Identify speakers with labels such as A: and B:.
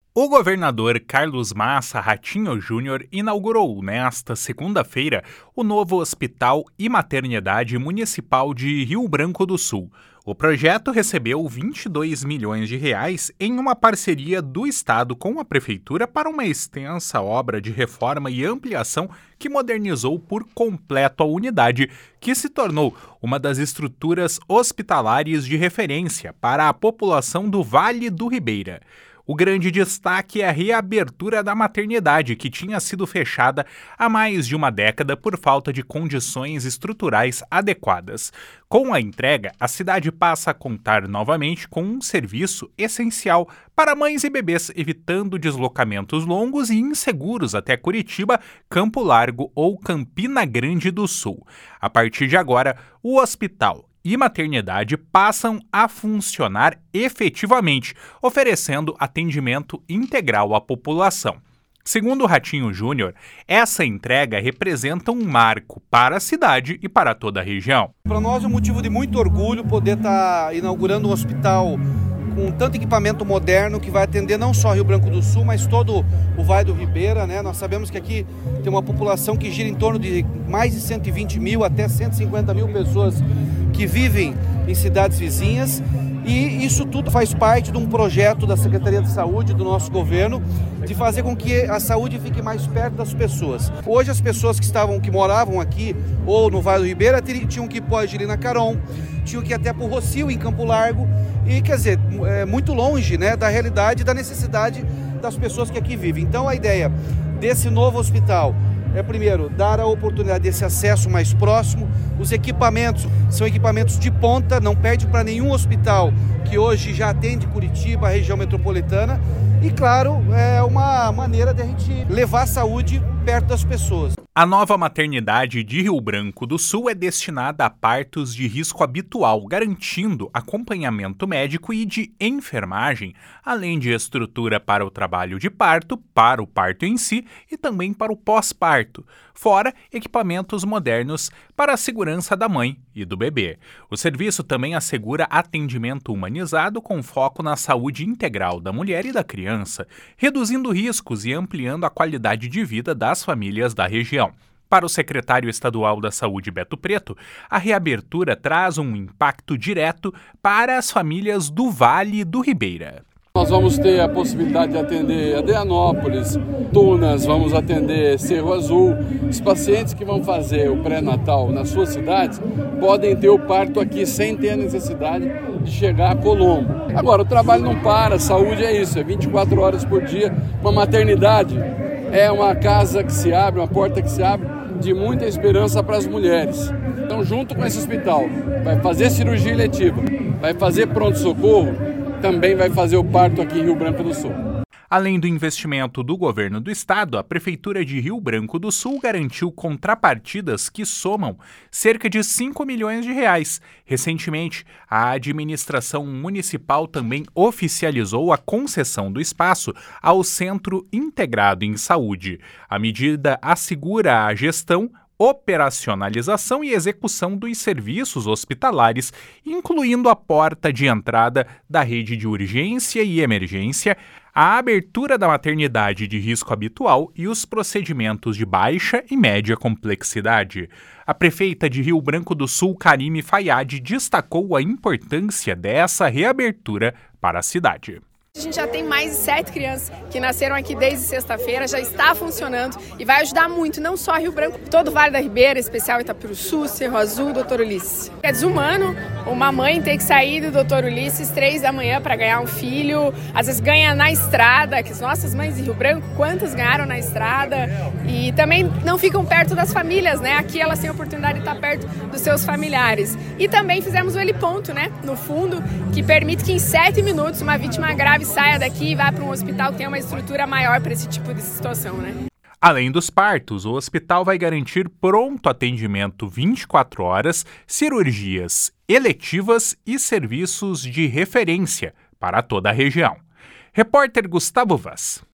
A: O governador Carlos Massa Ratinho Júnior inaugurou nesta segunda-feira o novo Hospital e Maternidade Municipal de Rio Branco do Sul. O projeto recebeu 22 milhões de reais em uma parceria do Estado com a Prefeitura para uma extensa obra de reforma e ampliação que modernizou por completo a unidade, que se tornou uma das estruturas hospitalares de referência para a população do Vale do Ribeira. O grande destaque é a reabertura da maternidade, que tinha sido fechada há mais de uma década por falta de condições estruturais adequadas. Com a entrega, a cidade passa a contar novamente com um serviço essencial para mães e bebês, evitando deslocamentos longos e inseguros até Curitiba, Campo Largo ou Campina Grande do Sul. A partir de agora, o hospital e maternidade passam a funcionar efetivamente, oferecendo atendimento integral à população. Segundo o Ratinho Júnior, essa entrega representa um marco para a cidade e para toda a região.
B: Para nós é um motivo de muito orgulho poder estar inaugurando um hospital com tanto equipamento moderno que vai atender não só Rio Branco do Sul, mas todo o Vale do Ribeira, né? Nós sabemos que aqui tem uma população que gira em torno de mais de 120 mil até 150 mil pessoas que vivem em cidades vizinhas, e isso tudo faz parte de um projeto da Secretaria de Saúde, do nosso governo, de fazer com que a saúde fique mais perto das pessoas. Hoje as pessoas que moravam aqui ou no Vale do Ribeira tinham que ir para Angelina Caron, tinham que ir até para o Rocio, em Campo Largo, e quer dizer, é muito longe, né, da realidade e da necessidade das pessoas que aqui vivem. Então a ideia desse novo hospital é, primeiro, dar a oportunidade desse acesso mais próximo. Os equipamentos são equipamentos de ponta, não perde para nenhum hospital que hoje já atende Curitiba, a região metropolitana. E, claro, é uma maneira de a gente levar a saúde perto das pessoas.
A: A nova maternidade de Rio Branco do Sul é destinada a partos de risco habitual, garantindo acompanhamento médico e de enfermagem, além de estrutura para o trabalho de parto, para o parto em si e também para o pós-parto, fora equipamentos modernos para a segurança da mãe e do bebê. O serviço também assegura atendimento humanizado com foco na saúde integral da mulher e da criança, reduzindo riscos e ampliando a qualidade de vida das famílias da região. Para o secretário estadual da Saúde, Beto Preto, a reabertura traz um impacto direto para as famílias do Vale do Ribeira.
C: Nós vamos ter a possibilidade de atender Adrianópolis, Tunas, vamos atender Cerro Azul. Os pacientes que vão fazer o pré-natal nas suas cidades podem ter o parto aqui sem ter a necessidade de chegar a Colombo. Agora, o trabalho não para, saúde é isso, é 24 horas por dia. Uma maternidade é uma casa que se abre, uma porta que se abre de muita esperança para as mulheres. Então, junto com esse hospital, vai fazer cirurgia eletiva, vai fazer pronto-socorro, também vai fazer o parto aqui em Rio Branco do Sul.
A: Além do investimento do governo do estado, a Prefeitura de Rio Branco do Sul garantiu contrapartidas que somam cerca de 5 milhões de reais. Recentemente, a administração municipal também oficializou a concessão do espaço ao Centro Integrado em Saúde. A medida assegura a gestão, operacionalização e execução dos serviços hospitalares, incluindo a porta de entrada da rede de urgência e emergência, a abertura da maternidade de risco habitual e os procedimentos de baixa e média complexidade. A prefeita de Rio Branco do Sul, Karime Fayad, destacou a importância dessa reabertura para a cidade.
D: A gente já tem mais de 7 crianças que nasceram aqui desde sexta-feira, já está funcionando e vai ajudar muito, não só Rio Branco, todo o Vale da Ribeira, especial Itapiruçu, Cerro Azul, Doutor Ulisses. É desumano uma mãe ter que sair do Doutor Ulisses 3 da manhã para ganhar um filho, às vezes ganha na estrada, que as nossas mães de Rio Branco, quantas ganharam na estrada, e também não ficam perto das famílias, né? Aqui elas têm a oportunidade de estar perto dos seus familiares. E também fizemos o heliponto, né? No fundo, que permite que em 7 minutos uma vítima grave saia daqui e vá para um hospital que tenha uma estrutura maior para esse tipo de situação, né?
A: Além dos partos, o hospital vai garantir pronto atendimento 24 horas, cirurgias eletivas e serviços de referência para toda a região. Repórter Gustavo Vaz.